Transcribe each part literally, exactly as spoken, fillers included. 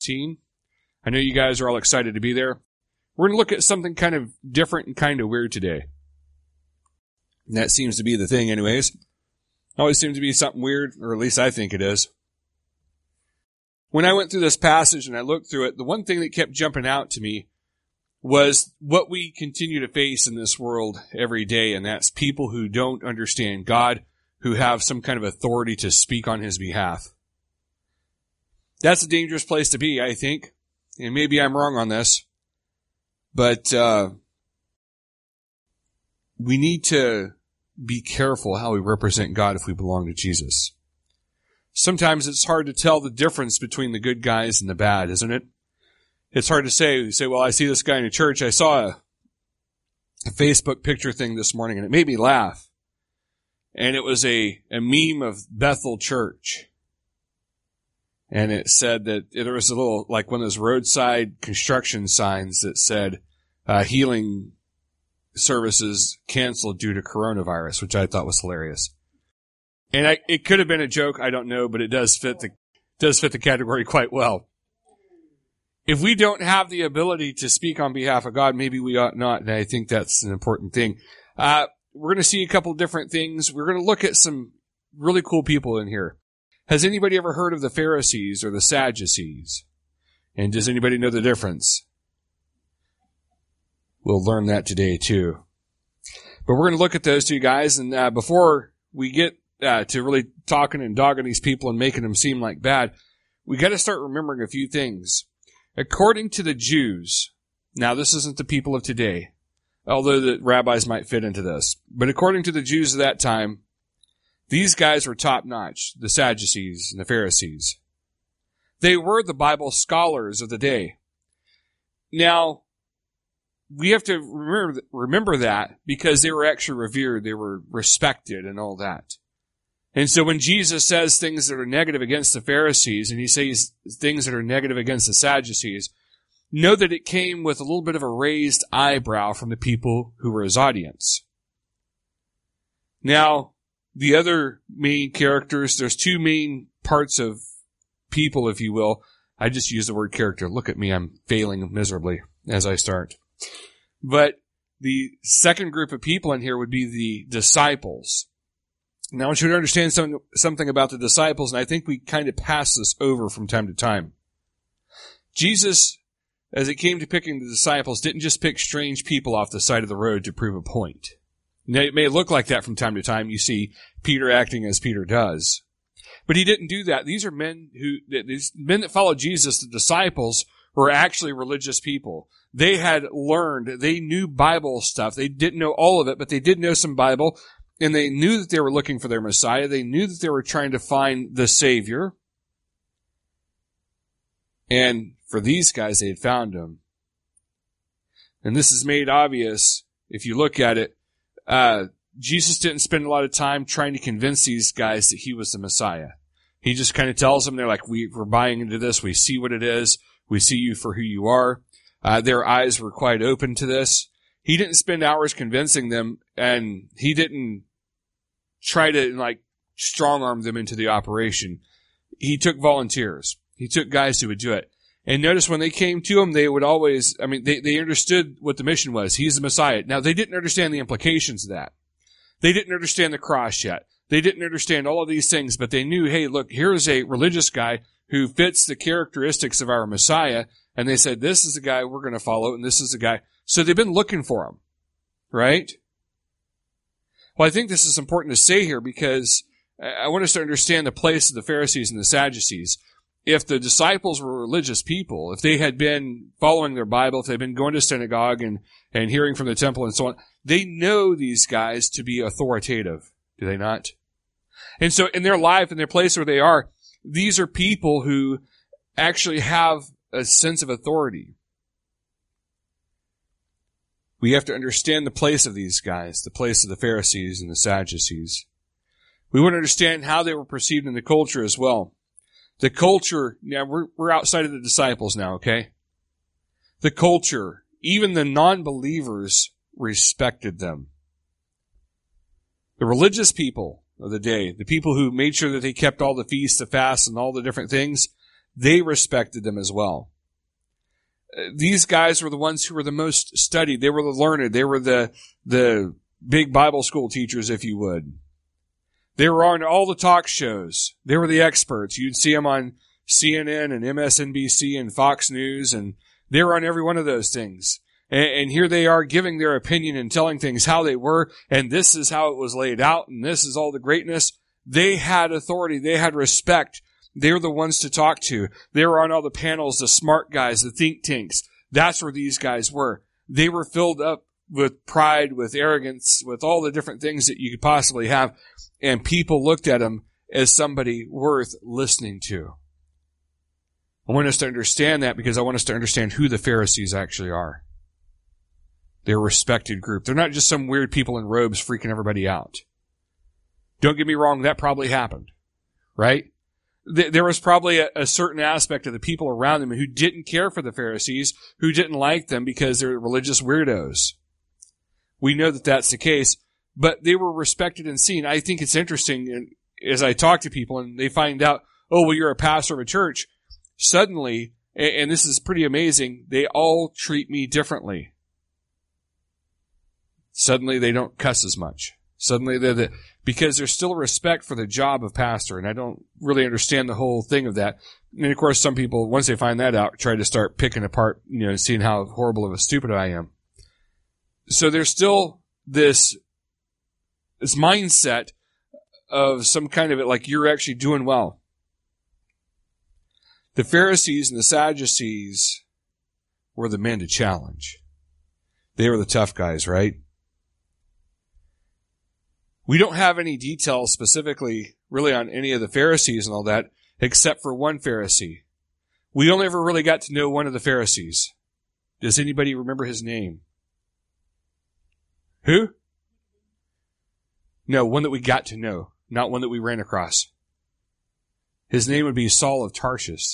team. I know you guys are all excited to be there. We're going to look at something kind of different and kind of weird today. And that seems to be the thing anyways. Always seems to be something weird, or at least I think it is. When I went through this passage and I looked through it, the one thing that kept jumping out to me was what we continue to face in this world every day, and that's people who don't understand God, who have some kind of authority to speak on His behalf. That's a dangerous place to be, I think. And maybe I'm wrong on this. But uh, we need to be careful how we represent God if we belong to Jesus. Sometimes it's hard to tell the difference between the good guys and the bad, isn't it? It's hard to say. You say, well, I see this guy in a church. I saw a, a Facebook picture thing this morning, and it made me laugh. And it was a, a meme of Bethel Church. And it said that there was a little, like one of those roadside construction signs that said, uh, healing services canceled due to coronavirus, which I thought was hilarious. And I, it could have been a joke, I don't know, but it does fit the, does fit the category quite well. If we don't have the ability to speak on behalf of God, maybe we ought not, and I think that's an important thing. Uh, we're going to see a couple different things. We're going to look at some really cool people in here. Has anybody ever heard of the Pharisees or the Sadducees? And does anybody know the difference? We'll learn that today too. But we're going to look at those two guys, and uh, before we get uh, to really talking and dogging these people and making them seem like bad, we got to start remembering a few things. According to the Jews, now this isn't the people of today, although the rabbis might fit into this, but according to the Jews of that time, these guys were top-notch, the Sadducees and the Pharisees. They were the Bible scholars of the day. Now, we have to remember, remember that because they were actually revered, they were respected and all that. And so when Jesus says things that are negative against the Pharisees and he says things that are negative against the Sadducees, know that it came with a little bit of a raised eyebrow from the people who were his audience. Now, the other main characters, there's two main parts of people, if you will. I just use the word character. Look at me, I'm failing miserably as I start. But the second group of people in here would be the disciples. Now I want you to understand something, something about the disciples, and I think we kind of pass this over from time to time. Jesus, as it came to picking the disciples, didn't just pick strange people off the side of the road to prove a point. Now, it may look like that from time to time. You see Peter acting as Peter does. But he didn't do that. These are men who, these men that followed Jesus, the disciples, were actually religious people. They had learned, they knew Bible stuff. They didn't know all of it, but they did know some Bible. And they knew that they were looking for their Messiah. They knew that they were trying to find the Savior. And for these guys, they had found him. And this is made obvious if you look at it. Uh, Jesus didn't spend a lot of time trying to convince these guys that he was the Messiah. He just kind of tells them, they're like, we, we're buying into this. We see what it is. We see you for who you are. Uh, their eyes were quite open to this. He didn't spend hours convincing them, and he didn't try to, like, strong-arm them into the operation. He took volunteers. He took guys who would do it. And notice when they came to him, they would always, I mean, they, they understood what the mission was. He's the Messiah. Now, they didn't understand the implications of that. They didn't understand the cross yet. They didn't understand all of these things, but they knew, hey, look, here's a religious guy who fits the characteristics of our Messiah. And they said, this is the guy we're going to follow, and this is the guy. So they've been looking for him, right? Well, I think this is important to say here because I want us to understand the place of the Pharisees and the Sadducees. If the disciples were religious people, if they had been following their Bible, if they'd been going to synagogue and, and hearing from the temple and so on, they know these guys to be authoritative, do they not? And so in their life, in their place where they are, these are people who actually have a sense of authority. We have to understand the place of these guys, the place of the Pharisees and the Sadducees. We want to understand how they were perceived in the culture as well. The culture, now we're, we're outside of the disciples now, okay? The culture, even the non-believers respected them. The religious people of the day, the people who made sure that they kept all the feasts, the fasts, and all the different things, they respected them as well. These guys were the ones who were the most studied. They were the learned. They were the, the big Bible school teachers, if you would. They were on all the talk shows. They were the experts. You'd see them on C N N and M S N B C and Fox News, and they were on every one of those things. And, and here they are giving their opinion and telling things how they were, and this is how it was laid out, and this is all the greatness. They had authority. They had respect. They were the ones to talk to. They were on all the panels, the smart guys, the think tanks. That's where these guys were. They were filled up with pride, with arrogance, with all the different things that you could possibly have. And people looked at them as somebody worth listening to. I want us to understand that because I want us to understand who the Pharisees actually are. They're a respected group. They're not just some weird people in robes freaking everybody out. Don't get me wrong, that probably happened, right? There was probably a, a certain aspect of the people around them who didn't care for the Pharisees, who didn't like them because they're religious weirdos. We know that that's the case, but they were respected and seen. I think it's interesting as I talk to people and they find out, oh, well, you're a pastor of a church. Suddenly, and this is pretty amazing, they all treat me differently. Suddenly they don't cuss as much. Suddenly they're the, because there's still a respect for the job of pastor, and I don't really understand the whole thing of that. And of course, some people, once they find that out, try to start picking apart, you know, seeing how horrible of a stupid I am. So there's still this, this mindset of some kind of it, like you're actually doing well. The Pharisees and the Sadducees were the men to challenge. They were the tough guys, right? We don't have any details specifically really on any of the Pharisees and all that, except for one Pharisee. We only ever really got to know one of the Pharisees. Does anybody remember his name? Who? No, one that we got to know, not one that we ran across. His name would be Saul of Tarsus.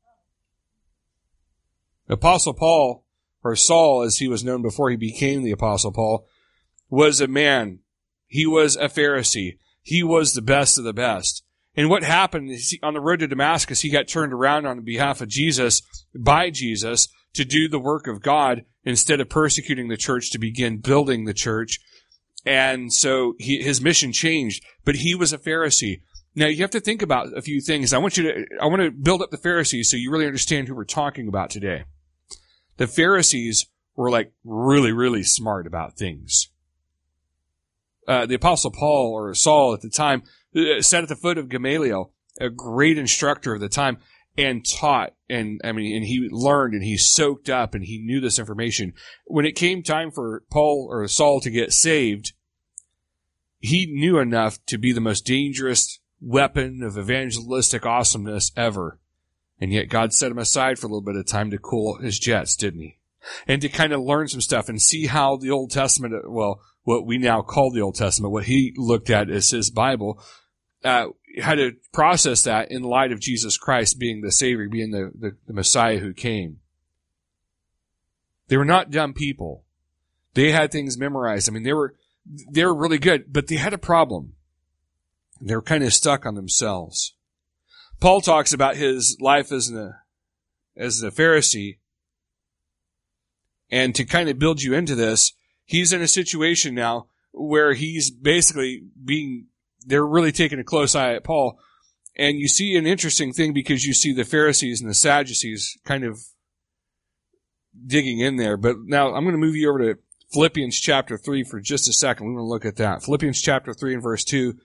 Apostle Paul, or Saul as he was known before he became the Apostle Paul, was a man. He was a Pharisee. He was the best of the best. And what happened is he, on the road to Damascus, he got turned around on behalf of Jesus, by Jesus, to do the work of God instead of persecuting the church to begin building the church. And so he, his mission changed, but he was a Pharisee. Now you have to think about a few things. I want you to, I want to build up the Pharisees so you really understand who we're talking about today. The Pharisees were like really, really smart about things. Uh, the Apostle Paul, or Saul at the time, uh, sat at the foot of Gamaliel, a great instructor of the time, and taught, and I mean, and he learned, and he soaked up, and he knew this information. When it came time for Paul or Saul to get saved, he knew enough to be the most dangerous weapon of evangelistic awesomeness ever. And yet God set him aside for a little bit of time to cool his jets, didn't he? And to kind of learn some stuff and see how the Old Testament, well, what we now call the Old Testament, what he looked at as his Bible, uh, how to process that in light of Jesus Christ being the Savior, being the, the, the Messiah who came. They were not dumb people. They had things memorized. I mean, they were, they were really good, but they had a problem. They were kind of stuck on themselves. Paul talks about his life as a, as a Pharisee. And to kind of build you into this, he's in a situation now where he's basically being, they're really taking a close eye at Paul. And you see an interesting thing because you see the Pharisees and the Sadducees kind of digging in there. But now I'm going to move you over to Philippians chapter three for just a second. We want to look at that. Philippians chapter three and verse two.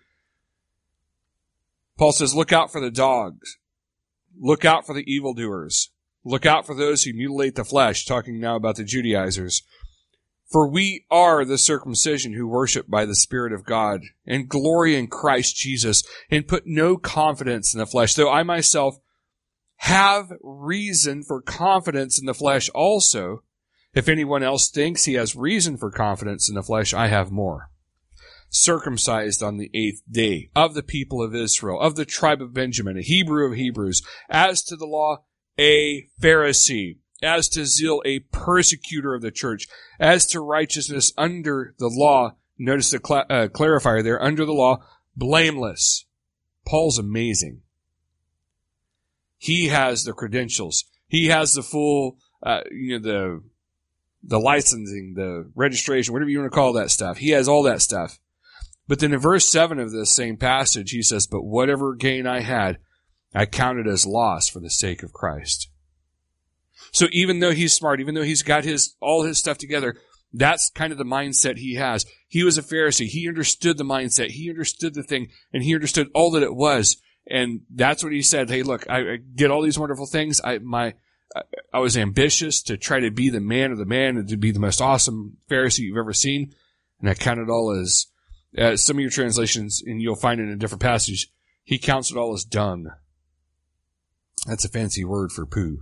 Paul says, look out for the dogs. Look out for the evildoers. Look out for those who mutilate the flesh, talking now about the Judaizers. For we are the circumcision who worship by the Spirit of God, and glory in Christ Jesus, and put no confidence in the flesh, though I myself have reason for confidence in the flesh also. If anyone else thinks he has reason for confidence in the flesh, I have more. Circumcised on the eighth day, of the people of Israel, of the tribe of Benjamin, a Hebrew of Hebrews, as to the law, a Pharisee, as to zeal, a persecutor of the church, as to righteousness under the law, notice the cl- uh, clarifier there, under the law, blameless. Paul's amazing. He has the credentials. He has the full, uh, you know, the, the licensing, the registration, whatever you want to call that stuff. He has all that stuff. But then in verse seven of this same passage, he says, but whatever gain I had, I counted as loss for the sake of Christ. So even though he's smart, even though he's got his, all his stuff together, that's kind of the mindset he has. He was a Pharisee. He understood the mindset. He understood the thing, and he understood all that it was. And that's what he said. Hey, look, I, I get all these wonderful things. I, my, I, I was ambitious to try to be the man of the man and to be the most awesome Pharisee you've ever seen. And I count it all as, uh, some of your translations, and you'll find it in a different passage, he counts it all as dung. That's a fancy word for poo.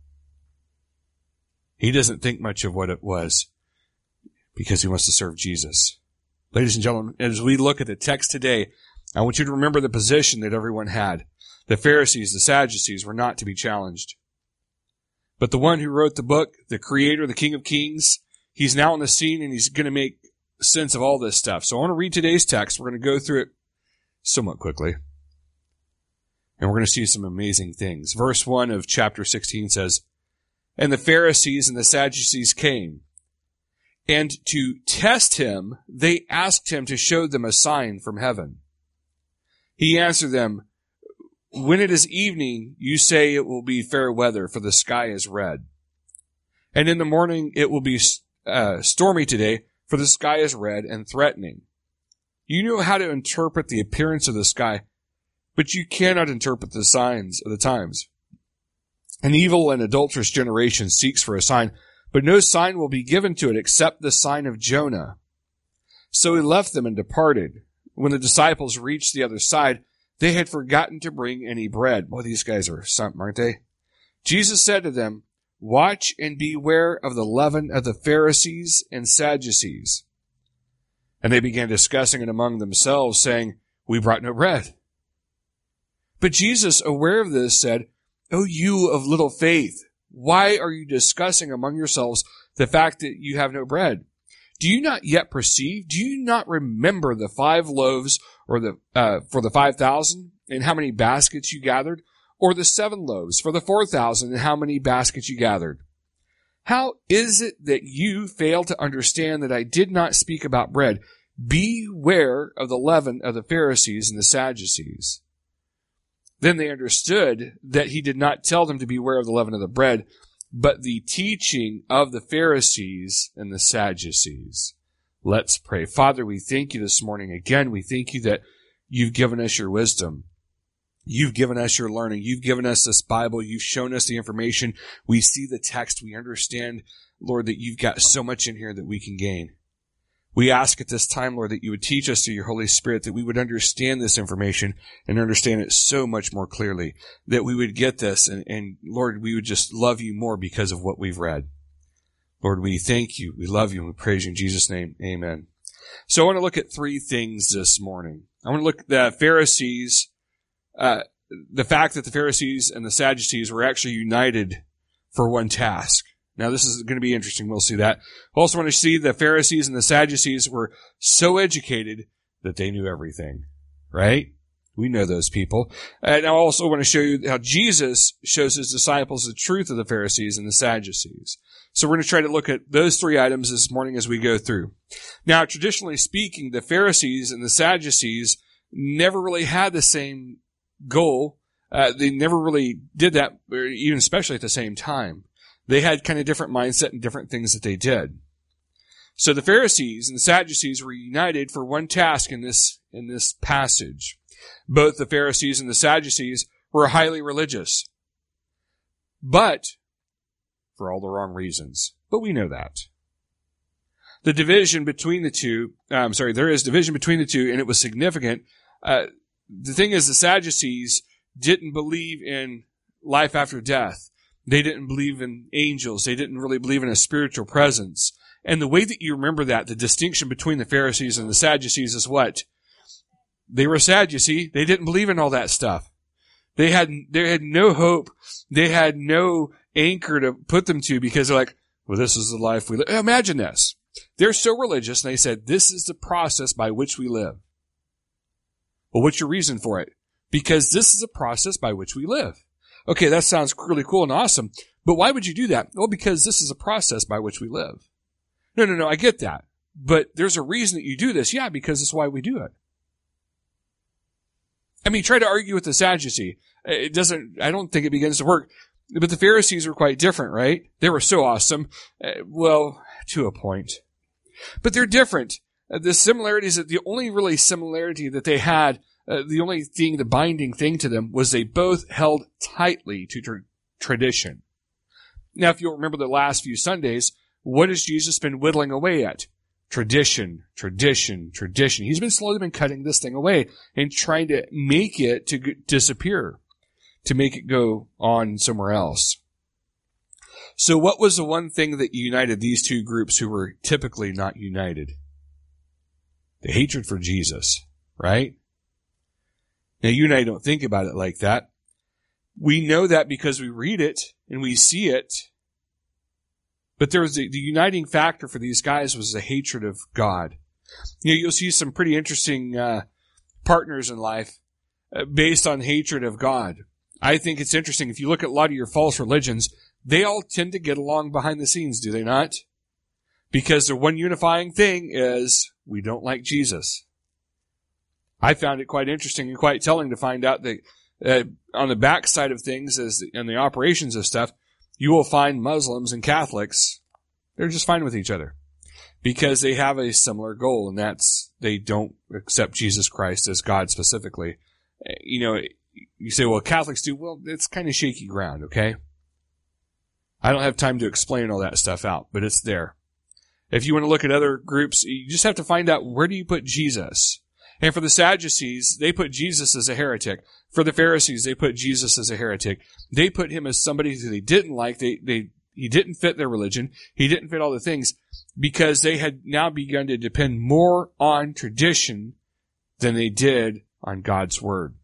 He doesn't think much of what it was because he wants to serve Jesus. Ladies and gentlemen, as we look at the text today, I want you to remember the position that everyone had. The Pharisees, the Sadducees were not to be challenged. But the one who wrote the book, the creator, the King of Kings, he's now on the scene and he's going to make sense of all this stuff. So I want to read today's text. We're going to go through it somewhat quickly. And we're going to see some amazing things. Verse one of chapter sixteen says, and the Pharisees and the Sadducees came, and to test him, they asked him to show them a sign from heaven. He answered them, when it is evening, you say it will be fair weather, for the sky is red. And in the morning it will be uh, stormy today, for the sky is red and threatening. You know how to interpret the appearance of the sky, but you cannot interpret the signs of the times. An evil and adulterous generation seeks for a sign, but no sign will be given to it except the sign of Jonah. So he left them and departed. When the disciples reached the other side, they had forgotten to bring any bread. Boy, these guys are something, aren't they? Jesus said to them, watch and beware of the leaven of the Pharisees and Sadducees. And they began discussing it among themselves, saying, we brought no bread. But Jesus, aware of this, said, O you of little faith, why are you discussing among yourselves the fact that you have no bread? Do you not yet perceive? Do you not remember the five loaves or the uh, for the five thousand and how many baskets you gathered? Or the seven loaves for the four thousand and how many baskets you gathered? How is it that you fail to understand that I did not speak about bread? Beware of the leaven of the Pharisees and the Sadducees. Then they understood that he did not tell them to beware of the leaven of the bread, but the teaching of the Pharisees and the Sadducees. Let's pray. Father, we thank you this morning. Again, we thank you that you've given us your wisdom. You've given us your learning. You've given us this Bible. You've shown us the information. We see the text. We understand, Lord, that you've got so much in here that we can gain. We ask at this time, Lord, that you would teach us through your Holy Spirit, that we would understand this information and understand it so much more clearly, that we would get this, and, and Lord, we would just love you more because of what we've read. Lord, we thank you, we love you, and we praise you in Jesus' name. Amen. So I want to look at three things this morning. I want to look at the Pharisees, uh, the fact that the Pharisees and the Sadducees were actually united for one task. Now, this is going to be interesting. We'll see that. I also want to see the Pharisees and the Sadducees were so educated that they knew everything, right? We know those people. And I also want to show you how Jesus shows his disciples the truth of the Pharisees and the Sadducees. So we're going to try to look at those three items this morning as we go through. Now, traditionally speaking, the Pharisees and the Sadducees never really had the same goal. Uh, they never really did that, even especially at the same time. They had kind of different mindset and different things that they did. So the Pharisees and the Sadducees were united for one task in this, in this passage. Both the Pharisees and the Sadducees were highly religious, but for all the wrong reasons. But we know that. The division between the two, I'm sorry, there is division between the two, and it was significant. Uh, the thing is, the Sadducees didn't believe in life after death. They didn't believe in angels. They didn't really believe in a spiritual presence. And the way that you remember that, the distinction between the Pharisees and the Sadducees is what? They were sad, you see. They didn't believe in all that stuff. They had, they had no hope. They had no anchor to put them to because they're like, well, this is the life we live. Imagine this. They're so religious and they said, this is the process by which we live. Well, what's your reason for it? Because this is a process by which we live. Okay, that sounds really cool and awesome. But why would you do that? Well, because this is a process by which we live. No, no, no, I get that. But there's a reason that you do this. Yeah, because it's why we do it. I mean, try to argue with the Sadducee. It doesn't, I don't think it begins to work. But the Pharisees were quite different, right? They were so awesome. Uh, well, to a point. But they're different. Uh, the similarities, the only really similarity that they had, uh, the only thing, the binding thing to them was they both held tightly to tra- tradition. Now, if you'll remember the last few Sundays, what has Jesus been whittling away at? Tradition, tradition, tradition. He's been slowly been cutting this thing away and trying to make it to g- disappear, to make it go on somewhere else. So what was the one thing that united these two groups who were typically not united? The hatred for Jesus, right? Now, you and I don't think about it like that. We know that because we read it and we see it. But there was the, the uniting factor for these guys was the hatred of God. You know, you'll see some pretty interesting uh, partners in life uh, based on hatred of God. I think it's interesting. If you look at a lot of your false religions, they all tend to get along behind the scenes, do they not? Because the one unifying thing is we don't like Jesus. I found it quite interesting and quite telling to find out that uh, on the backside of things, as the, and the operations of stuff, you will find Muslims and Catholics, they're just fine with each other because they have a similar goal, and that's they don't accept Jesus Christ as God specifically. You know, you say, well, Catholics do. Well, it's kind of shaky ground, okay? I don't have time to explain all that stuff out, but it's there. If you want to look at other groups, you just have to find out, where do you put Jesus? And for the Sadducees, they put Jesus as a heretic. For the Pharisees, they put Jesus as a heretic. They put him as somebody who they didn't like. They, they, he didn't fit their religion. He didn't fit all the things because they had now begun to depend more on tradition than they did on God's word.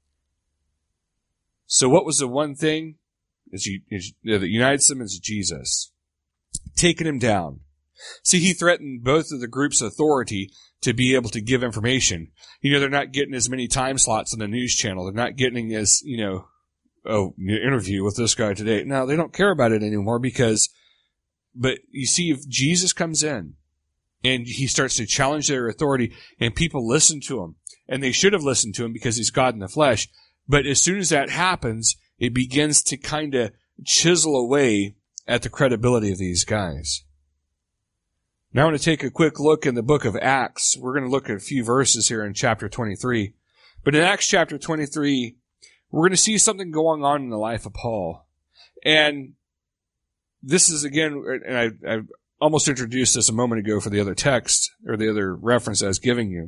So what was the one thing is, is, that unites them is Jesus. Taking him down. See, he threatened both of the group's authority to be able to give information. You know, they're not getting as many time slots on the news channel. They're not getting as, you know, oh, interview with this guy today. No, they don't care about it anymore because, but you see, if Jesus comes in and he starts to challenge their authority and people listen to him, and they should have listened to him because he's God in the flesh. But as soon as that happens, it begins to kind of chisel away at the credibility of these guys. Now I want to take a quick look in the book of Acts. We're going to look at a few verses here in chapter twenty-three. But in Acts chapter twenty-three, we're going to see something going on in the life of Paul. And this is, again, and I, I almost introduced this a moment ago for the other text, or the other reference I was giving you.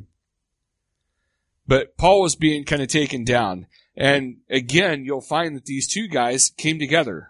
But Paul was being kind of taken down. And again, you'll find that these two guys came together.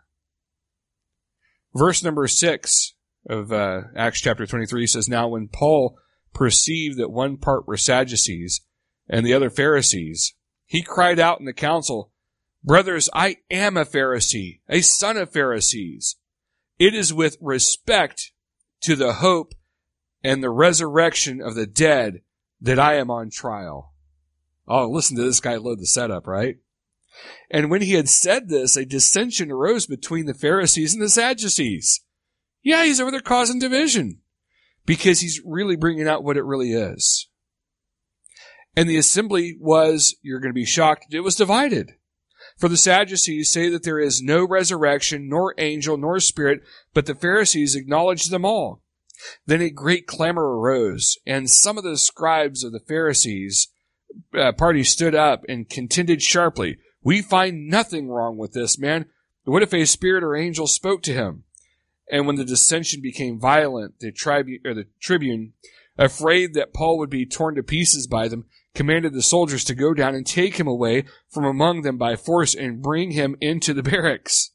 Verse number six of uh, Acts chapter twenty-three says, "Now when Paul perceived that one part were Sadducees and the other Pharisees, he cried out in the council, 'Brothers, I am a Pharisee, a son of Pharisees. It is with respect to the hope and the resurrection of the dead that I am on trial.'" Oh, listen to this guy load the setup, right? "And when he had said this, a dissension arose between the Pharisees and the Sadducees." Yeah, he's over there causing division because he's really bringing out what it really is. "And the assembly was," you're going to be shocked, "it was divided. For the Sadducees say that there is no resurrection, nor angel, nor spirit, but the Pharisees acknowledge them all. Then a great clamor arose, and some of the scribes of the Pharisees uh, party stood up and contended sharply. 'We find nothing wrong with this man. What if a spirit or angel spoke to him?' And when the dissension became violent, the, tribu- or the tribune, afraid that Paul would be torn to pieces by them, commanded the soldiers to go down and take him away from among them by force and bring him into the barracks."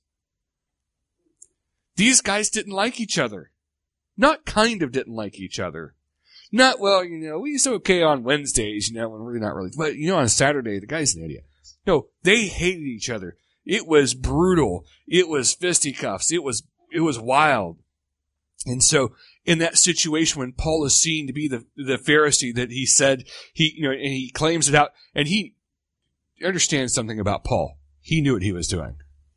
These guys didn't like each other. Not kind of didn't like each other. Not, well, you know, we used to okay on Wednesdays, you know, when we're not really, but, you know, on Saturday, the guy's an idiot. No, they hated each other. It was brutal. It was fisticuffs. It was It was wild. And so in that situation, when Paul is seen to be the, the Pharisee that he said, he, you know, and he claims it out, and he understands something about Paul. He knew what he was doing.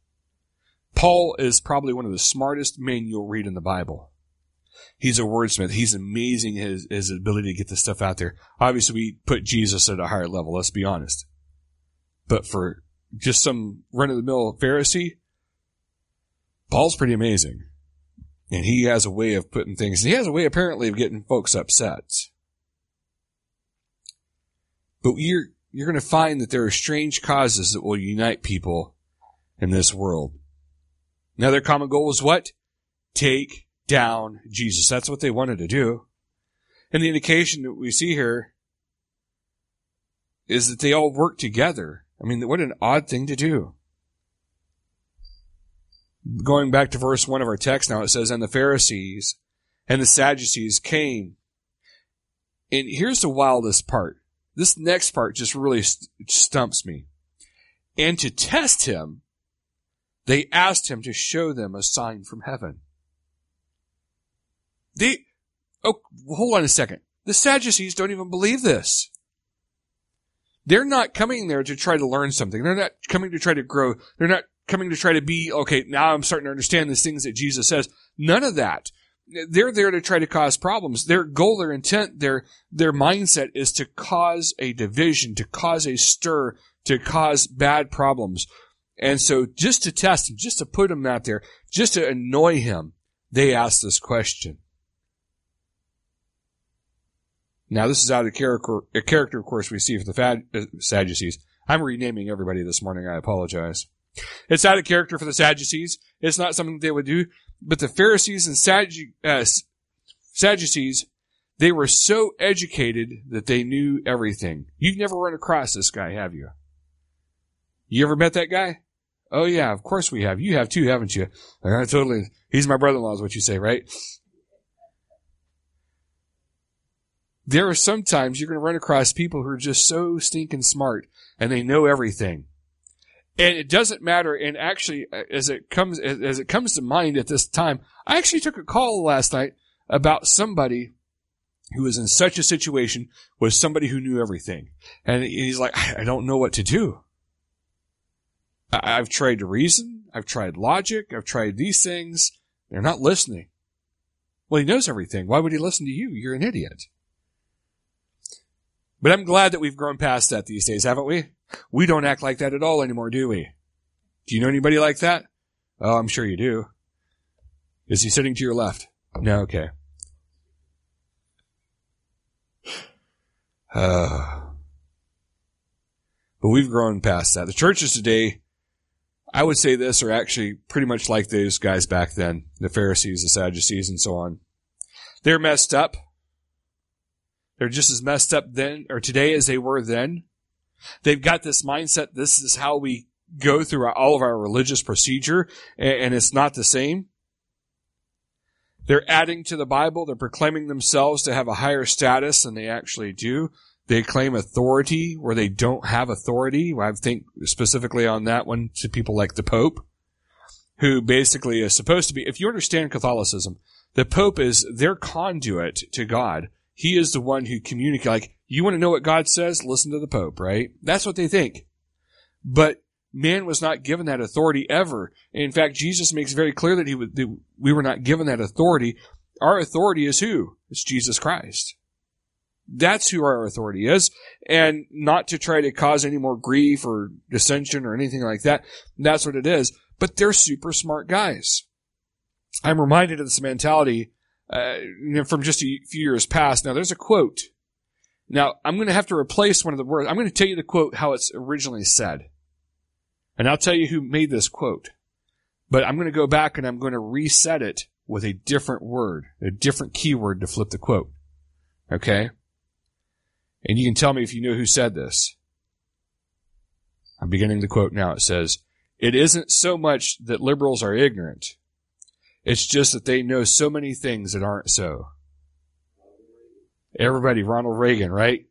Paul is probably one of the smartest men you'll read in the Bible. He's a wordsmith. He's amazing, his, his ability to get this stuff out there. Obviously, we put Jesus at a higher level, let's be honest. But for just some run-of-the-mill Pharisee, Paul's pretty amazing. And he has a way of putting things, he has a way apparently of getting folks upset. But you're, you're going to find that there are strange causes that will unite people in this world. Now their common goal was what? Take down Jesus. That's what they wanted to do. And the indication that we see here is that they all work together. I mean, what an odd thing to do. Going back to verse one of our text now, it says, and the Pharisees and the Sadducees came. And here's the wildest part. This next part just really st- stumps me. And to test him, they asked him to show them a sign from heaven. They, oh, hold on a second. The Sadducees don't even believe this. They're not coming there to try to learn something. They're not coming to try to grow. They're not coming to try to be, okay, now I'm starting to understand these things that Jesus says. None of that. They're there to try to cause problems. Their goal, their intent, their, their mindset is to cause a division, to cause a stir, to cause bad problems. And so just to test him, just to put him out there, just to annoy him, they asked this question. Now, this is out of character, a character, of course, we see for the Fad, uh, Sadducees. I'm renaming everybody this morning. I apologize. It's out of character for the Sadducees. It's not something they would do. But the Pharisees and Saddu- uh, Sadducees, they were so educated that they knew everything. You've never run across this guy, have you? You ever met that guy? Oh, yeah, of course we have. You have too, haven't you? Uh, totally. He's my brother-in-law is what you say, right? There are sometimes you're going to run across people who are just so stinking smart and they know everything. And it doesn't matter. And actually, as it comes, as it comes to mind at this time, I actually took a call last night about somebody who was in such a situation with somebody who knew everything. And he's like, I don't know what to do. I've tried to reason. I've tried logic. I've tried these things. They're not listening. Well, he knows everything. Why would he listen to you? You're an idiot. But I'm glad that we've grown past that these days, haven't we? We don't act like that at all anymore, do we? Do you know anybody like that? Oh, I'm sure you do. Is he sitting to your left? No, okay. Uh, but we've grown past that. The churches today, I would say this, are actually pretty much like those guys back then, the Pharisees, the Sadducees, and so on. They're messed up. They're just as messed up then or today as they were then. They've got this mindset, this is how we go through all of our religious procedure, and it's not the same. They're adding to the Bible. They're proclaiming themselves to have a higher status than they actually do. They claim authority where they don't have authority. I think specifically on that one to people like the Pope, who basically is supposed to be, if you understand Catholicism, the Pope is their conduit to God. He is the one who communicates, like, you want to know what God says? Listen to the Pope, right? That's what they think. But man was not given that authority ever. In fact, Jesus makes very clear that he would, that we were not given that authority. Our authority is who? It's Jesus Christ. That's who our authority is. And not to try to cause any more grief or dissension or anything like that. That's what it is. But they're super smart guys. I'm reminded of this mentality uh, from just a few years past. Now, there's a quote. Now, I'm going to have to replace one of the words. I'm going to tell you the quote how it's originally said. And I'll tell you who made this quote. But I'm going to go back and I'm going to reset it with a different word, a different keyword to flip the quote. Okay? And you can tell me if you know who said this. I'm beginning the quote now. It says, "It isn't so much that liberals are ignorant. It's just that they know so many things that aren't so." Everybody, Ronald Reagan, right?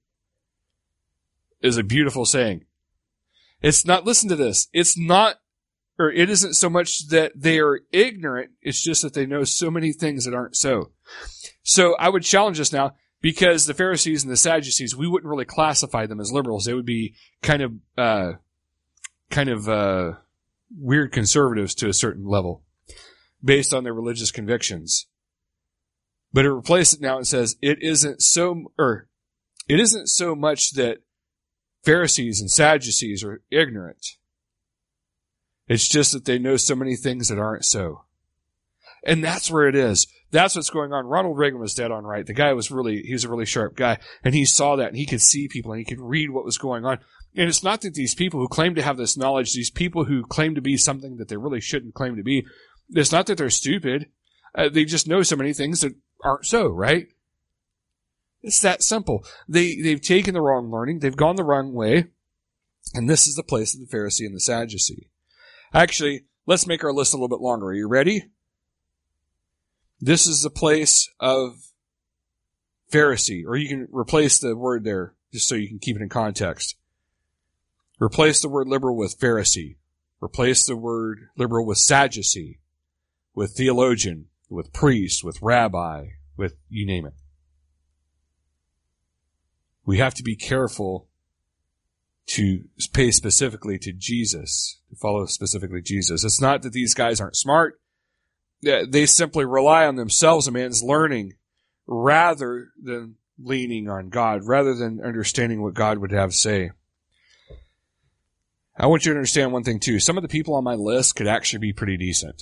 Is a beautiful saying. It's not, listen to this. It's not, or it isn't so much that they are ignorant. It's just that they know so many things that aren't so. So I would challenge us now, because the Pharisees and the Sadducees, we wouldn't really classify them as liberals. They would be kind of, uh, kind of, uh, weird conservatives to a certain level based on their religious convictions. But it replaced it now and says it isn't so, or it isn't so much that Pharisees and Sadducees are ignorant. It's just that they know so many things that aren't so. And that's where it is. That's what's going on. Ronald Reagan was dead on right. The guy was really, he was a really sharp guy. And he saw that and he could see people and he could read what was going on. And it's not that these people who claim to have this knowledge, these people who claim to be something that they really shouldn't claim to be, it's not that they're stupid. Uh, they just know so many things that aren't so, right? It's that simple. They, they've taken the wrong learning. They've gone the wrong way. And this is the place of the Pharisee and the Sadducee. Actually, let's make our list a little bit longer. Are you ready? This is the place of Pharisee, or you can replace the word there just so you can keep it in context. Replace the word liberal with Pharisee. Replace the word liberal with Sadducee, with theologian, with priest, with rabbi, with you name it. We have to be careful to pay specifically to Jesus, to follow specifically Jesus. It's not that these guys aren't smart. They simply rely on themselves and man's learning rather than leaning on God, rather than understanding what God would have to say. I want you to understand one thing too. Some of the people on my list could actually be pretty decent.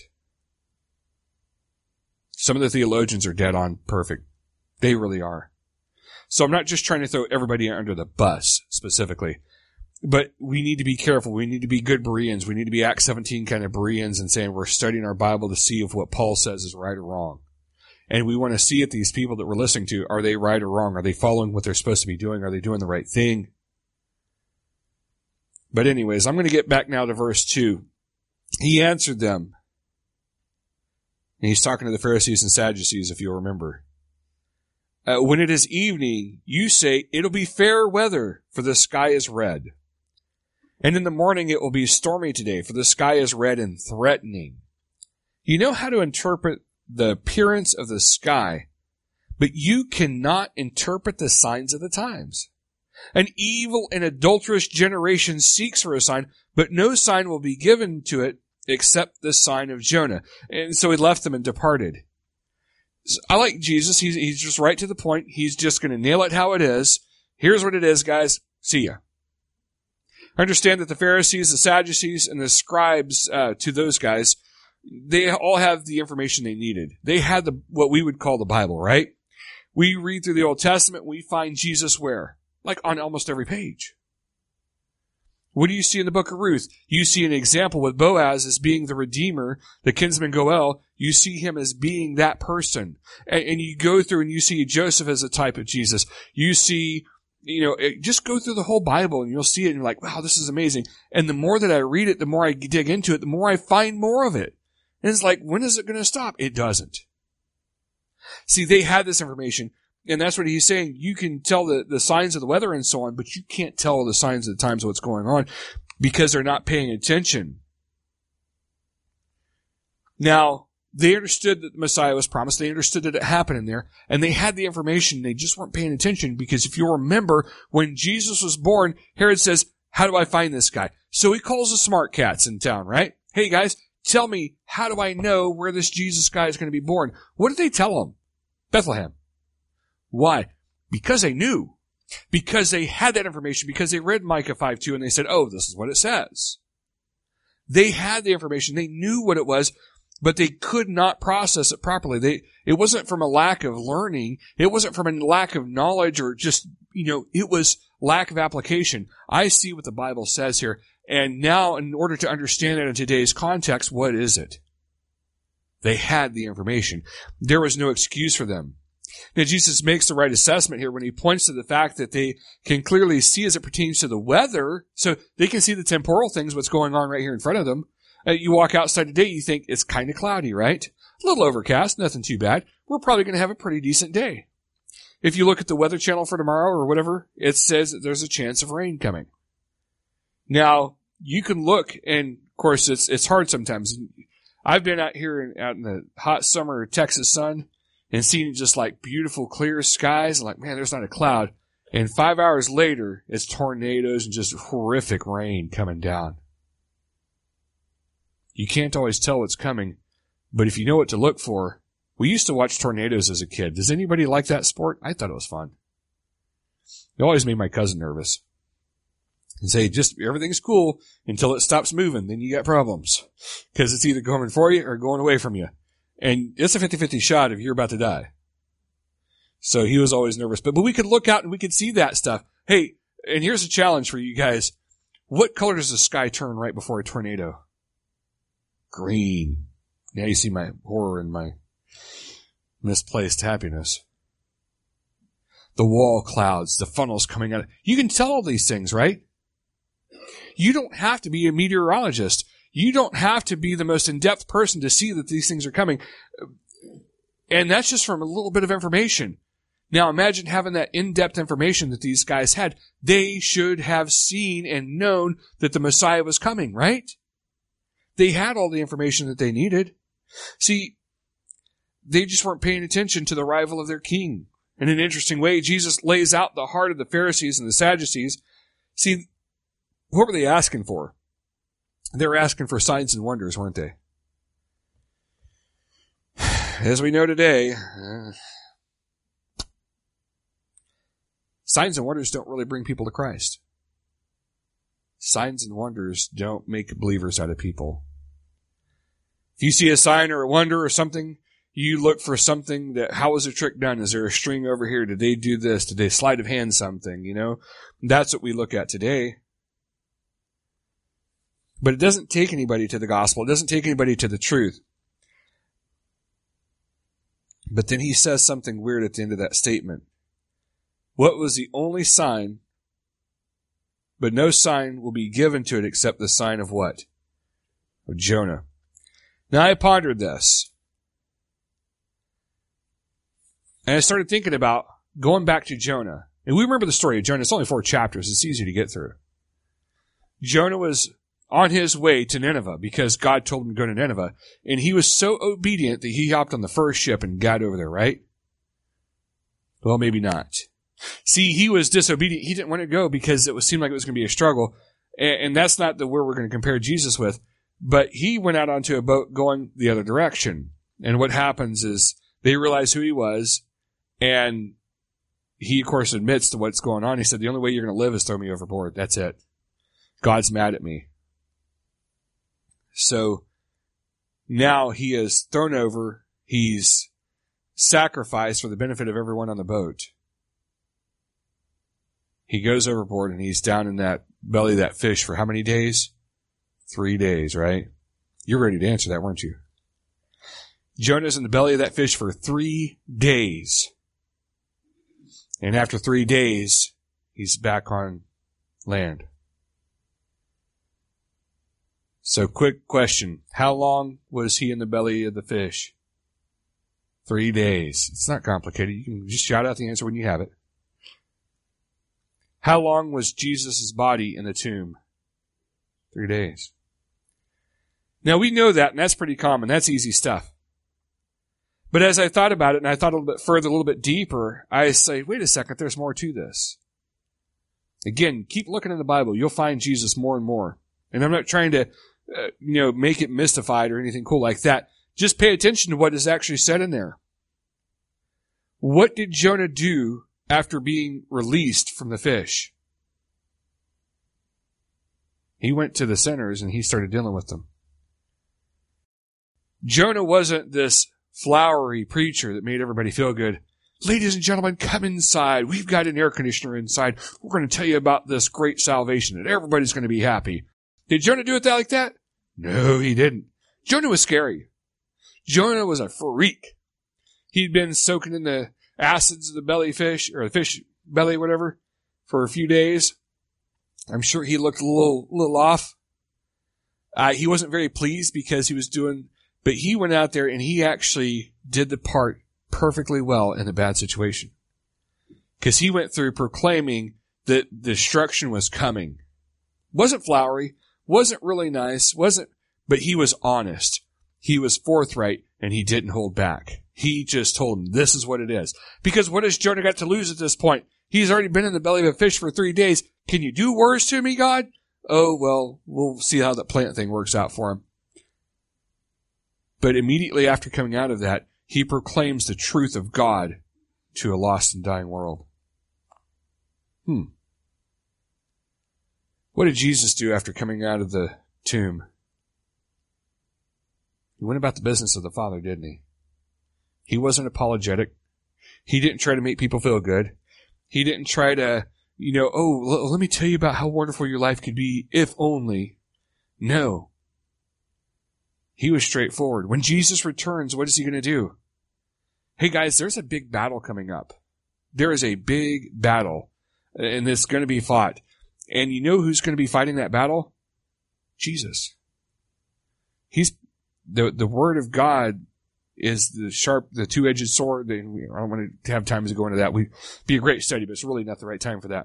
Some of the theologians are dead on perfect. They really are. So I'm not just trying to throw everybody under the bus specifically, but we need to be careful. We need to be good Bereans. We need to be Acts seventeen kind of Bereans and saying we're studying our Bible to see if what Paul says is right or wrong. And we want to see if these people that we're listening to, are they right or wrong? Are they following what they're supposed to be doing? Are they doing the right thing? But anyways, I'm going to get back now to verse two. He answered them. And he's talking to the Pharisees and Sadducees, if you'll remember. Uh, when it is evening, you say, it'll be fair weather, for the sky is red. And in the morning it will be stormy today, for the sky is red and threatening. You know how to interpret the appearance of the sky, but you cannot interpret the signs of the times. An evil and adulterous generation seeks for a sign, but no sign will be given to it except the sign of Jonah. And so he left them and departed. I like Jesus. He's, he's just right to the point. He's just going to nail it how it is. Here's what it is, guys. See ya. Understand that the Pharisees, the Sadducees, and the scribes, uh, to those guys, they all have the information they needed. They had the, what we would call the Bible, right? We read through the Old Testament, we find Jesus where? Like on almost every page. What do you see in the book of Ruth? You see an example with Boaz as being the Redeemer, the kinsman Goel. You see him as being that person. And, and you go through and you see Joseph as a type of Jesus. You see, you know, it, just go through the whole Bible and you'll see it and you're like, wow, this is amazing. And the more that I read it, the more I dig into it, the more I find more of it. And it's like, when is it going to stop? It doesn't. See, they had this information. And that's what he's saying. You can tell the, the signs of the weather and so on, but you can't tell the signs of the times of what's going on because they're not paying attention. Now, they understood that the Messiah was promised. They understood that it happened in there. And they had the information. They just weren't paying attention because if you remember, when Jesus was born, Herod says, how do I find this guy? So he calls the smart cats in town, right? Hey, guys, tell me, how do I know where this Jesus guy is going to be born? What did they tell him? Bethlehem. Why? Because they knew. Because they had that information. Because they read Micah five two and they said, oh, this is what it says. They had the information. They knew what it was, but they could not process it properly. They, it wasn't from a lack of learning. It wasn't from a lack of knowledge or just, you know, it was lack of application. I see what the Bible says here. And now, in order to understand it in today's context, what is it? They had the information. There was no excuse for them. Now, Jesus makes the right assessment here when he points to the fact that they can clearly see as it pertains to the weather. So they can see the temporal things, what's going on right here in front of them. Uh, you walk outside today, you think it's kind of cloudy, right? A little overcast, nothing too bad. We're probably going to have a pretty decent day. If you look at the Weather Channel for tomorrow or whatever, it says that there's a chance of rain coming. Now, you can look, and of course, it's it's hard sometimes. I've been out here in, out in the hot summer Texas sun and seen just like beautiful clear skies. I'm like, man, there's not a cloud. And five hours later, it's tornadoes and just horrific rain coming down. You can't always tell what's coming, but if you know what to look for, we used to watch tornadoes as a kid. Does anybody like that sport? I thought it was fun. It always made my cousin nervous. And say, just, everything's cool until it stops moving, then you got problems. Because it's either coming for you or going away from you. And it's a fifty-fifty shot if you're about to die. So he was always nervous. But, but we could look out and we could see that stuff. Hey, and here's a challenge for you guys. What color does the sky turn right before a tornado? Green. Now you see my horror and my misplaced happiness. The wall clouds, the funnels coming out. You can tell all these things, right? You don't have to be a meteorologist. You don't have to be the most in-depth person to see that these things are coming. And that's just from a little bit of information. Now imagine having that in-depth information that these guys had. They should have seen and known that the Messiah was coming, right? They had all the information that they needed. See, they just weren't paying attention to the arrival of their king. In an interesting way, Jesus lays out the heart of the Pharisees and the Sadducees. See, what were they asking for? They were asking for signs and wonders, weren't they? As we know today, uh, signs and wonders don't really bring people to Christ. Signs and wonders don't make believers out of people. If you see a sign or a wonder or something, you look for something that, how was the trick done? Is there a string over here? Did they do this? Did they sleight of hand something? You know, that's what we look at today. But it doesn't take anybody to the gospel. It doesn't take anybody to the truth. But then he says something weird at the end of that statement. What was the only sign? But no sign will be given to it except the sign of what? Of Jonah. Now I pondered this. And I started thinking about going back to Jonah. And we remember the story of Jonah. It's only four chapters. It's easy to get through. Jonah was on his way to Nineveh because God told him to go to Nineveh. And he was so obedient that he hopped on the first ship and got over there, right? Well, maybe not. See, he was disobedient. He didn't want to go because it was, seemed like it was going to be a struggle. And, and that's not the where we're going to compare Jesus with. But he went out onto a boat going the other direction. And what happens is they realize who he was. And he, of course, admits to what's going on. He said, the only way you're going to live is throw me overboard. That's it. God's mad at me. So now he is thrown over. He's sacrificed for the benefit of everyone on the boat. He goes overboard and he's down in that belly of that fish for how many days? Three days, right? You're ready to answer that, weren't you? Jonah's in the belly of that fish for three days. And after three days, he's back on land. So quick question. How long was he in the belly of the fish? Three days. It's not complicated. You can just shout out the answer when you have it. How long was Jesus' body in the tomb? Three days. Now we know that, and that's pretty common. That's easy stuff. But as I thought about it, and I thought a little bit further, a little bit deeper, I say, wait a second, there's more to this. Again, keep looking in the Bible. You'll find Jesus more and more. And I'm not trying to, uh, you know, make it mystified or anything cool like that. Just pay attention to what is actually said in there. What did Jonah do after being released from the fish? He went to the sinners and he started dealing with them. Jonah wasn't this flowery preacher that made everybody feel good. Ladies and gentlemen, come inside. We've got an air conditioner inside. We're going to tell you about this great salvation and everybody's going to be happy. Did Jonah do it that like that? No, he didn't. Jonah was scary. Jonah was a freak. He'd been soaking in the acids of the belly fish, or the fish belly, whatever, for a few days. I'm sure he looked a little, little off. Uh, he wasn't very pleased because he was doing, but he went out there and he actually did the part perfectly well in a bad situation. Because he went through proclaiming that destruction was coming. Wasn't flowery, wasn't really nice, wasn't, but he was honest. He was forthright and he didn't hold back. He just told him, this is what it is. Because what has Jonah got to lose at this point? He's already been in the belly of a fish for three days. Can you do worse to me, God? Oh, well, we'll see how that plant thing works out for him. But immediately after coming out of that, he proclaims the truth of God to a lost and dying world. Hmm. What did Jesus do after coming out of the tomb? He went about the business of the Father, didn't he? He wasn't apologetic. He didn't try to make people feel good. He didn't try to, you know, oh, l- let me tell you about how wonderful your life could be if only. No. He was straightforward. When Jesus returns, what is he going to do? Hey guys, there's a big battle coming up. There is a big battle, and it's going to be fought. And you know who's going to be fighting that battle? Jesus. He's the the Word of God is the sharp, the two-edged sword. I don't want to have time to go into that. We'd be a great study, but it's really not the right time for that.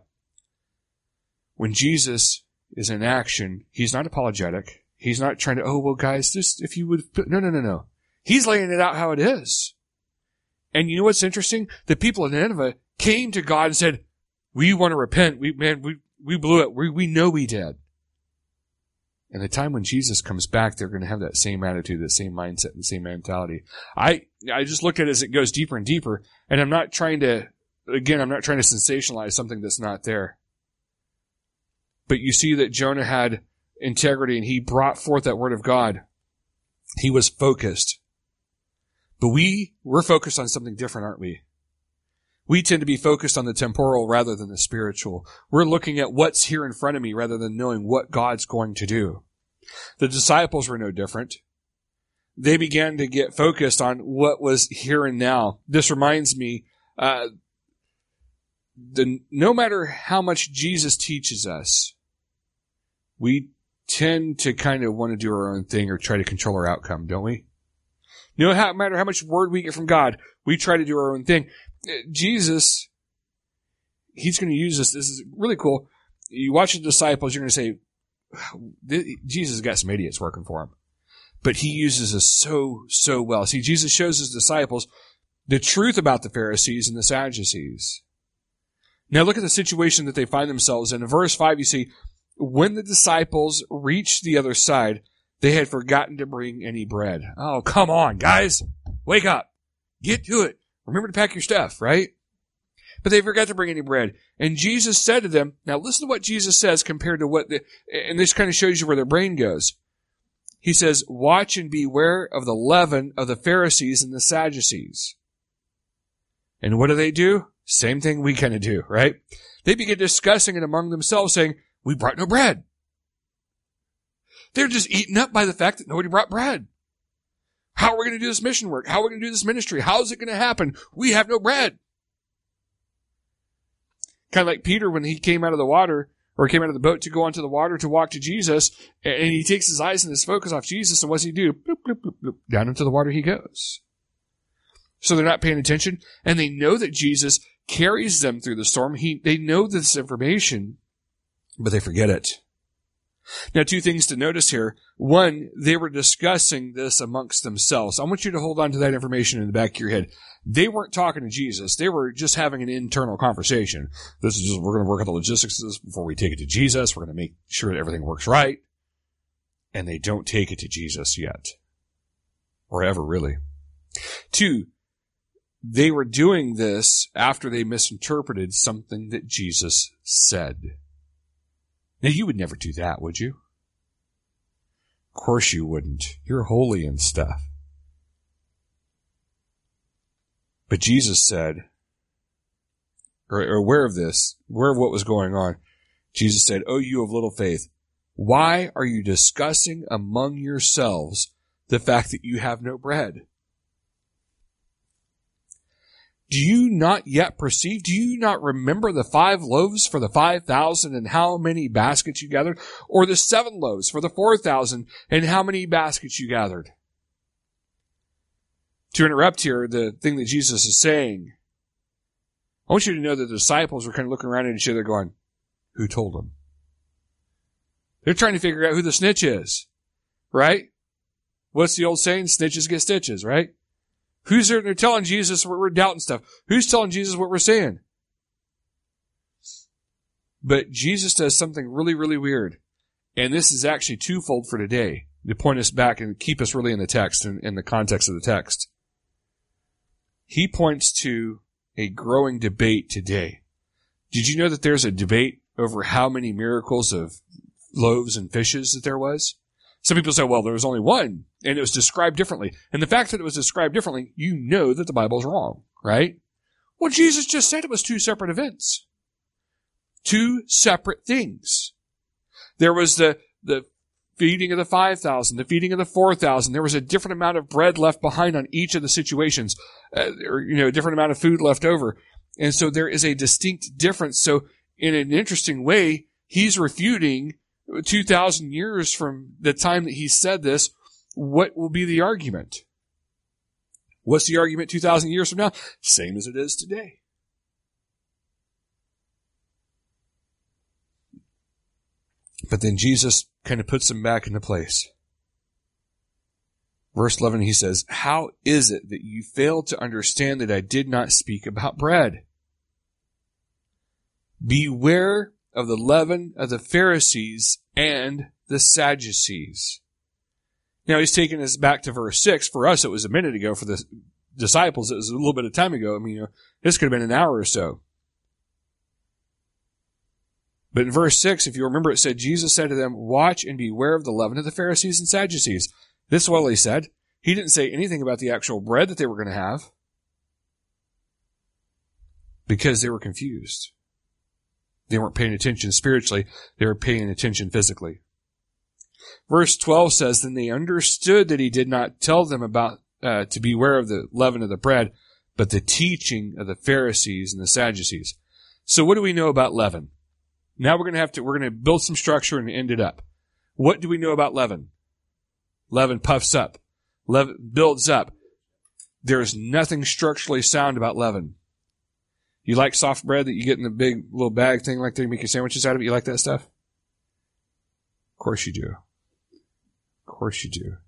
When Jesus is in action, he's not apologetic. He's not trying to, oh, well, guys, just if you would, no, no, no, no. He's laying it out how it is. And you know what's interesting? The people of Nineveh came to God and said, we want to repent. We, man, we, we blew it. We, we know we did. And the time when Jesus comes back, they're going to have that same attitude, the same mindset, the same mentality. I, I just look at it as it goes deeper and deeper, and I'm not trying to, again, I'm not trying to sensationalize something that's not there. But you see that Jonah had integrity and he brought forth that word of God. He was focused. But we, we're focused on something different, aren't we? We tend to be focused on the temporal rather than the spiritual. We're looking at what's here in front of me rather than knowing what God's going to do. The disciples were no different. They began to get focused on what was here and now. This reminds me, uh, the, no matter how much Jesus teaches us, we tend to kind of want to do our own thing or try to control our outcome, don't we? No matter how much word we get from God, we try to do our own thing. Jesus, he's going to use this. This is really cool. You watch the disciples, you're going to say, Jesus has got some idiots working for him. But he uses us so, so well. See, Jesus shows his disciples the truth about the Pharisees and the Sadducees. Now look at the situation that they find themselves in. In verse five, you see, when the disciples reached the other side, they had forgotten to bring any bread. Oh, come on, guys. Wake up. Get to it. Remember to pack your stuff, right? But they forgot to bring any bread. And Jesus said to them, now listen to what Jesus says compared to what the, and this kind of shows you where their brain goes. He says, watch and beware of the leaven of the Pharisees and the Sadducees. And what do they do? Same thing we kind of do, right? They begin discussing it among themselves, saying, we brought no bread. They're just eaten up by the fact that nobody brought bread. How are we going to do this mission work? How are we going to do this ministry? How is it going to happen? We have no bread. Kind of like Peter when he came out of the water, or came out of the boat to go onto the water to walk to Jesus, and he takes his eyes and his focus off Jesus, and what does he do? Bloop, bloop, bloop, bloop. Down into the water he goes. So they're not paying attention, and they know that Jesus carries them through the storm. He, they know this information, but they forget it. Now, two things to notice here. One, they were discussing this amongst themselves. I want you to hold on to that information in the back of your head. They weren't talking to Jesus. They were just having an internal conversation. This is just, we're going to work out the logistics of this before we take it to Jesus. We're going to make sure that everything works right. And they don't take it to Jesus yet. Or ever, really. Two, they were doing this after they misinterpreted something that Jesus said. Now, you would never do that, would you? Of course you wouldn't. You're holy and stuff. But Jesus said, or, or aware of this, aware of what was going on, Jesus said, "Oh, you of little faith, why are you discussing among yourselves the fact that you have no bread? Do you not yet perceive? Do you not remember the five loaves for the five thousand and how many baskets you gathered? Or the seven loaves for the four thousand and how many baskets you gathered?" To interrupt here, the thing that Jesus is saying, I want you to know that the disciples were kind of looking around at each other going, who told them? They're trying to figure out who the snitch is, right? What's the old saying? Snitches get stitches, right? Who's there? They're telling Jesus what we're doubting stuff. Who's telling Jesus what we're saying? But Jesus does something really, really weird. And this is actually twofold for today. to point us back and keep us really in the text and in the context of the text. He points to a growing debate today. Did you know that there's a debate over how many miracles of loaves and fishes that there was? Some people say, well, there was only one, and it was described differently. And the fact that it was described differently, you know that the Bible's wrong, right? Well, Jesus just said it was two separate events. Two separate things. There was the, the feeding of the five thousand, the feeding of the four thousand. There was a different amount of bread left behind on each of the situations, uh, or, you know, a different amount of food left over. And so there is a distinct difference. So in an interesting way, he's refuting two thousand years from the time that he said this. What will be the argument? What's the argument two thousand years from now? Same as it is today. But then Jesus kind of puts them back into place. Verse eleven, he says, how is it that you failed to understand that I did not speak about bread? Beware of the leaven of the Pharisees and the Sadducees. Now he's taking us back to verse six. For us, it was a minute ago. For the disciples, it was a little bit of time ago. I mean, you know, this could have been an hour or so. But in verse six, if you remember, it said, Jesus said to them, watch and beware of the leaven of the Pharisees and Sadducees. This is what he said. He didn't say anything about the actual bread that they were going to have because they were confused. They weren't paying attention spiritually. They were paying attention physically. Verse twelve says, then they understood that he did not tell them about uh, to beware of the leaven of the bread, but the teaching of the Pharisees and the Sadducees. So what do we know about leaven? Now we're going to have to, we're going to build some structure and end it up. What do we know about leaven? Leaven puffs up. Leaven builds up. There's nothing structurally sound about leaven. You like soft bread that you get in the big little bag thing like they make your sandwiches out of it? You like that stuff? Of course you do. Of course you do.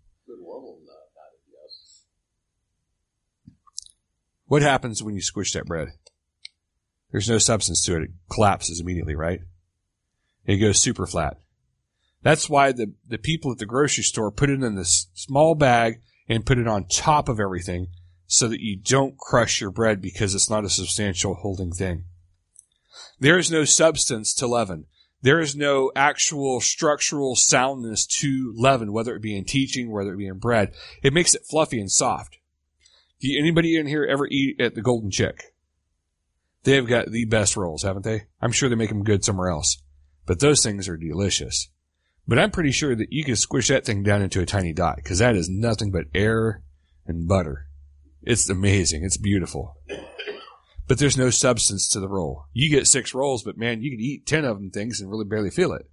What happens when you squish that bread? There's no substance to it. It collapses immediately, right? It goes super flat. That's why the, the people at the grocery store put it in this small bag and put it on top of everything so that you don't crush your bread because it's not a substantial holding thing. There is no substance to leaven. There is no actual structural soundness to leaven, whether it be in teaching, whether it be in bread. It makes it fluffy and soft. Do you, anybody in here ever eat at the Golden Chick? They've got the best rolls, haven't they? I'm sure they make them good somewhere else. But those things are delicious. But I'm pretty sure that you can squish that thing down into a tiny dot because that is nothing but air and butter. It's amazing. It's beautiful. But there's no substance to the roll. You get six rolls, but man, you can eat ten of them things and really barely feel it.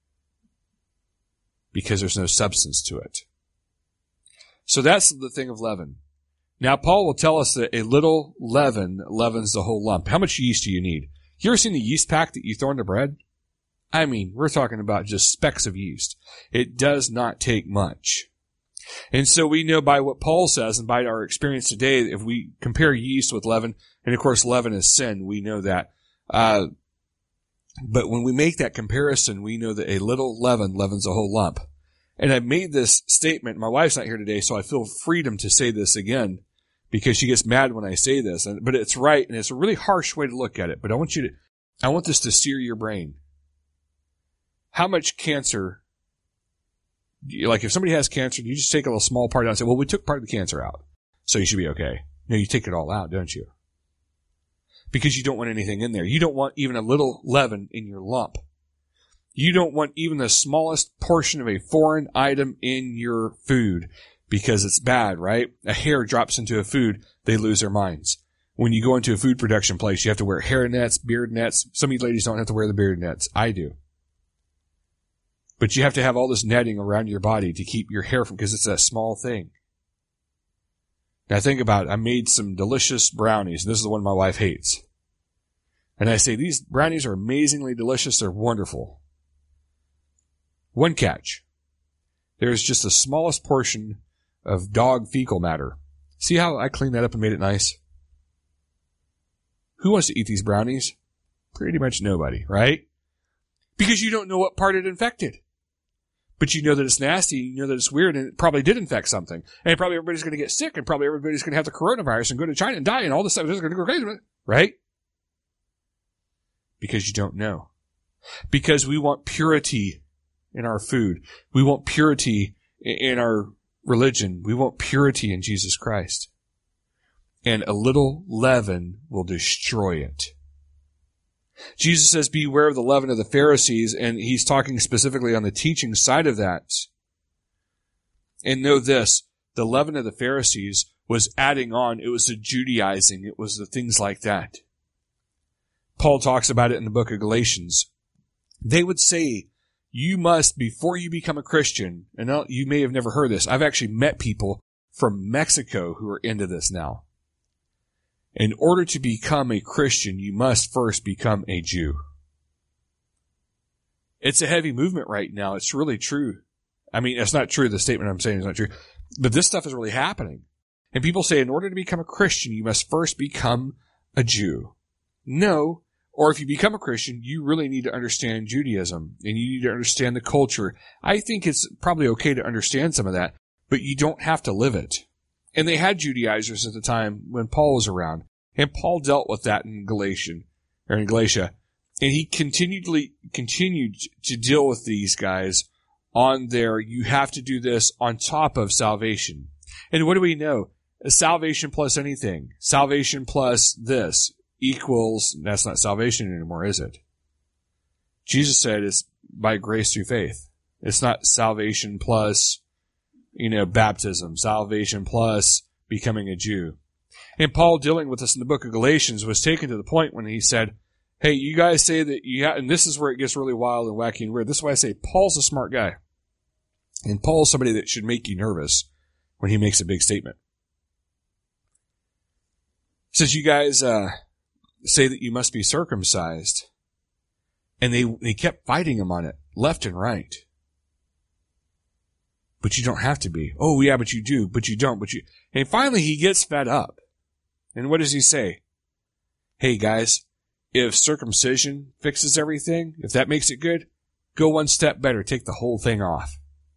Because there's no substance to it. So that's the thing of leaven. Now, Paul will tell us that a little leaven leavens the whole lump. How much yeast do you need? You ever seen the yeast pack that you throw into bread? I mean, we're talking about just specks of yeast. It does not take much. And so we know by what Paul says and by our experience today, if we compare yeast with leaven, and of course leaven is sin, we know that. Uh, but when we make that comparison, we know that a little leaven leavens a whole lump. And I made this statement. My wife's not here today, so I feel freedom to say this again because she gets mad when I say this. And, but it's right, and it's a really harsh way to look at it. But I want you to, I want this to sear your brain. How much cancer, like if somebody has cancer, you just take a little small part out and say, well, we took part of the cancer out, so you should be okay. No, you take it all out, don't you? Because you don't want anything in there. You don't want even a little leaven in your lump. You don't want even the smallest portion of a foreign item in your food because it's bad, right? A hair drops into a food, they lose their minds. When you go into a food production place, you have to wear hair nets, beard nets. Some of you ladies don't have to wear the beard nets. I do. But you have to have all this netting around your body to keep your hair from, because it's a small thing. Now think about it. I made some delicious brownies. This is the one my wife hates. And I say, these brownies are amazingly delicious. They're wonderful. One catch. There's just the smallest portion of dog fecal matter. See how I cleaned that up and made it nice? Who wants to eat these brownies? Pretty much nobody, right? Because you don't know what part it infected. But you know that it's nasty, you know that it's weird, and it probably did infect something. And probably everybody's going to get sick, and probably everybody's going to have the coronavirus and go to China and die, and all this stuff is going to go crazy, right? Because you don't know. Because we want purity in our food. We want purity in our religion. We want purity in Jesus Christ. And a little leaven will destroy it. Jesus says, beware of the leaven of the Pharisees, and he's talking specifically on the teaching side of that. And know this, the leaven of the Pharisees was adding on, it was the Judaizing, it was the things like that. Paul talks about it in the book of Galatians. They would say, you must, before you become a Christian, and you may have never heard this, I've actually met people from Mexico who are into this now. In order to become a Christian, you must first become a Jew. It's a heavy movement right now. It's really true. I mean, it's not true. The statement I'm saying is not true. But this stuff is really happening. And people say, in order to become a Christian, you must first become a Jew. No. Or if you become a Christian, you really need to understand Judaism. And you need to understand the culture. I think it's probably okay to understand some of that. But you don't have to live it. And they had Judaizers at the time when Paul was around. And Paul dealt with that in Galatian, or in Galatia. And he continually continued to deal with these guys on their, you have to do this on top of salvation. And what do we know? Salvation plus anything. Salvation plus this equals, that's not salvation anymore, is it? Jesus said it's by grace through faith. It's not salvation plus, you know, baptism, salvation plus becoming a Jew. And Paul, dealing with this in the book of Galatians, was taken to the point when he said, hey, you guys say that you have, and this is where it gets really wild and wacky and weird. This is why I say Paul's a smart guy. And Paul's somebody that should make you nervous when he makes a big statement. He says, you guys uh, say that you must be circumcised. And they, they kept fighting him on it, left and right. But you don't have to be. Oh, yeah, but you do. But you don't. But you. And finally, he gets fed up. And what does he say? Hey, guys, if circumcision fixes everything, if that makes it good, go one step better. Take the whole thing off.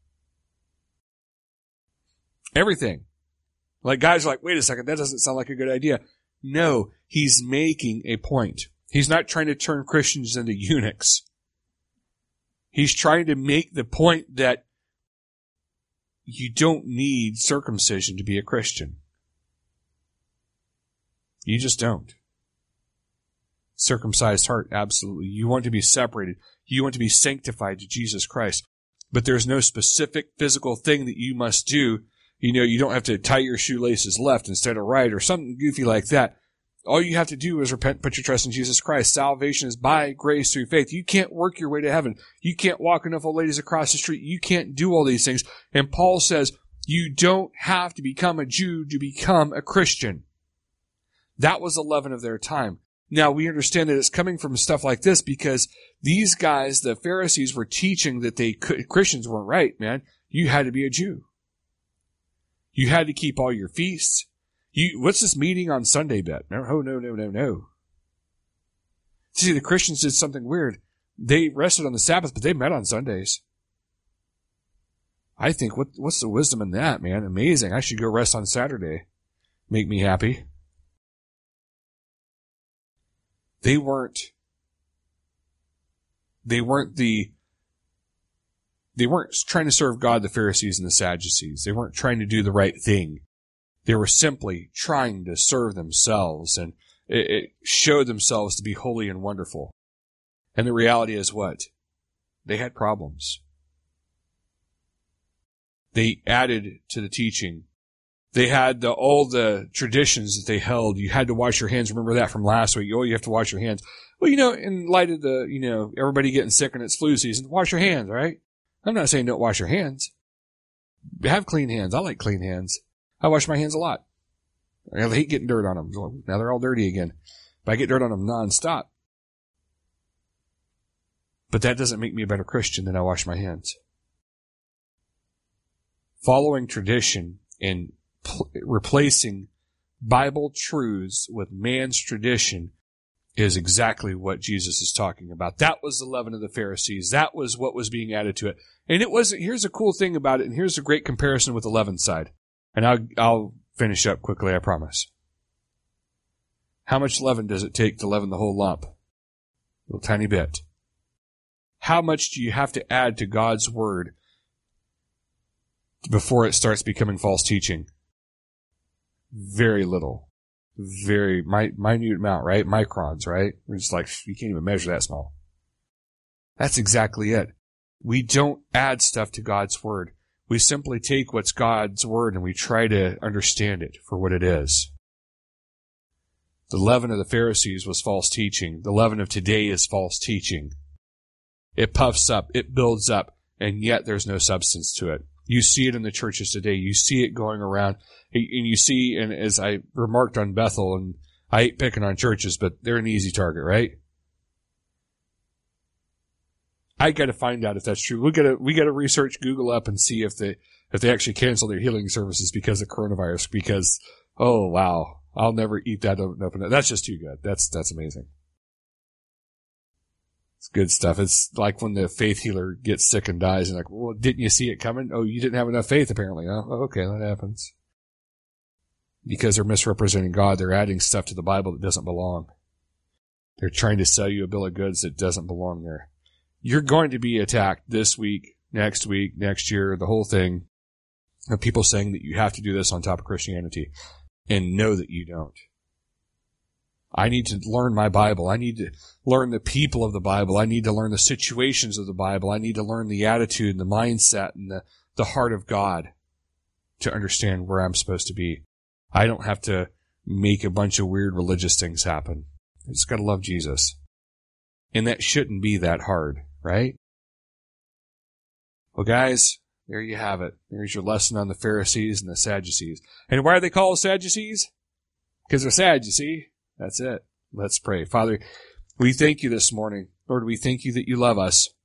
Everything. Like, guys are like, wait a second, that doesn't sound like a good idea. No, he's making a point. He's not trying to turn Christians into eunuchs. He's trying to make the point that you don't need circumcision to be a Christian. You just don't. Circumcised heart, absolutely. You want to be separated. You want to be sanctified to Jesus Christ. But there's no specific physical thing that you must do. You know, you don't have to tie your shoelaces left instead of right or something goofy like that. All you have to do is repent, put your trust in Jesus Christ. Salvation is by grace through faith. You can't work your way to heaven. You can't walk enough old ladies across the street. You can't do all these things. And Paul says, you don't have to become a Jew to become a Christian. That was the leaven of their time. Now, we understand that it's coming from stuff like this because these guys, the Pharisees, were teaching that they could, Christians weren't right, man. You had to be a Jew. You had to keep all your feasts. You, what's this meeting on Sunday bet? No, oh, no, no, no, no. See, the Christians did something weird. They rested on the Sabbath, but they met on Sundays. I think, what, what's the wisdom in that, man? Amazing. I should go rest on Saturday. Make me happy. They weren't, they weren't the, they weren't trying to serve God, the Pharisees and the Sadducees. They weren't trying to do the right thing. They were simply trying to serve themselves and it, it showed themselves to be holy and wonderful. And the reality is what? They had problems. They added to the teaching. They had the, all the traditions that they held. You had to wash your hands. Remember that from last week. Oh, you have to wash your hands. Well, you know, in light of the, you know, everybody getting sick and it's flu season, wash your hands, right? I'm not saying don't wash your hands. Have clean hands. I like clean hands. I wash my hands a lot. I hate getting dirt on them. Now they're all dirty again. But I get dirt on them nonstop. But that doesn't make me a better Christian than I wash my hands. Following tradition and pl- replacing Bible truths with man's tradition is exactly what Jesus is talking about. That was the leaven of the Pharisees. That was what was being added to it. And it wasn't, here's a cool thing about it, and here's a great comparison with the leaven side. And I'll, I'll finish up quickly, I promise. How much leaven does it take to leaven the whole lump? A little tiny bit. How much do you have to add to God's word before it starts becoming false teaching? Very little. Very mi- minute amount, right? Microns, right? We're just like, you can't even measure that small. That's exactly it. We don't add stuff to God's word. We simply take what's God's word and we try to understand it for what it is. The leaven of the Pharisees was false teaching. The leaven of today is false teaching. It puffs up, it builds up, and yet there's no substance to it. You see it in the churches today. You see it going around. And you see, and as I remarked on Bethel, and I hate picking on churches, but they're an easy target, right? I got to find out if that's true. We got to we got to research, Google up, and see if they if they actually cancel their healing services because of coronavirus. Because oh wow, I'll never eat that open. That's just too good. That's that's amazing. It's good stuff. It's like when the faith healer gets sick and dies, and like, well, didn't you see it coming? Oh, you didn't have enough faith, apparently. Huh? Oh, okay, that happens. Because they're misrepresenting God, they're adding stuff to the Bible that doesn't belong. They're trying to sell you a bill of goods that doesn't belong there. You're going to be attacked this week, next week, next year, the whole thing, of people saying that you have to do this on top of Christianity, and know that you don't. I need to learn my Bible. I need to learn the people of the Bible. I need to learn the situations of the Bible. I need to learn the attitude and the mindset and the, the heart of God to understand where I'm supposed to be. I don't have to make a bunch of weird religious things happen. I just got to love Jesus. And that shouldn't be that hard, right? Well, guys, there you have it. There's your lesson on the Pharisees and the Sadducees. And why are they called Sadducees? Because they're sad, you see? That's it. Let's pray. Father, we thank you this morning. Lord, we thank you that you love us.